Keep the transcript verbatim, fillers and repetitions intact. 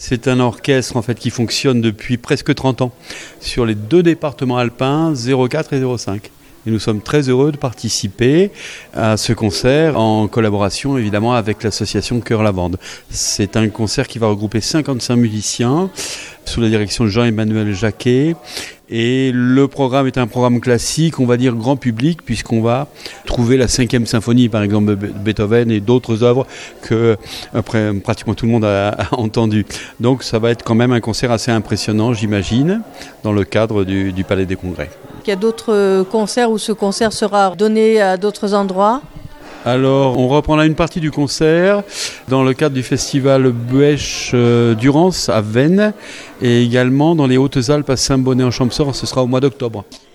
C'est un orchestre en fait, qui fonctionne depuis presque trente ans sur les deux départements alpins, zéro quatre et zéro cinq. Et nous sommes très heureux de participer à ce concert en collaboration évidemment avec l'association Chœur Lavande. C'est un concert qui va regrouper cinquante-cinq musiciens sous la direction de Jean-Emmanuel Jacquet. Et le programme est un programme classique, on va dire grand public, puisqu'on va trouver la cinquième symphonie, par exemple, de Beethoven et d'autres œuvres que après, pratiquement tout le monde a, a entendu. Donc ça va être quand même un concert assez impressionnant, j'imagine, dans le cadre du, du Palais des Congrès. Il y a d'autres concerts où ce concert sera donné à d'autres endroits ? Alors, on reprendra une partie du concert dans le cadre du festival Buech-Durance à Veynes et également dans les Hautes-Alpes à Saint-Bonnet-en-Champsaur, ce sera au mois d'octobre.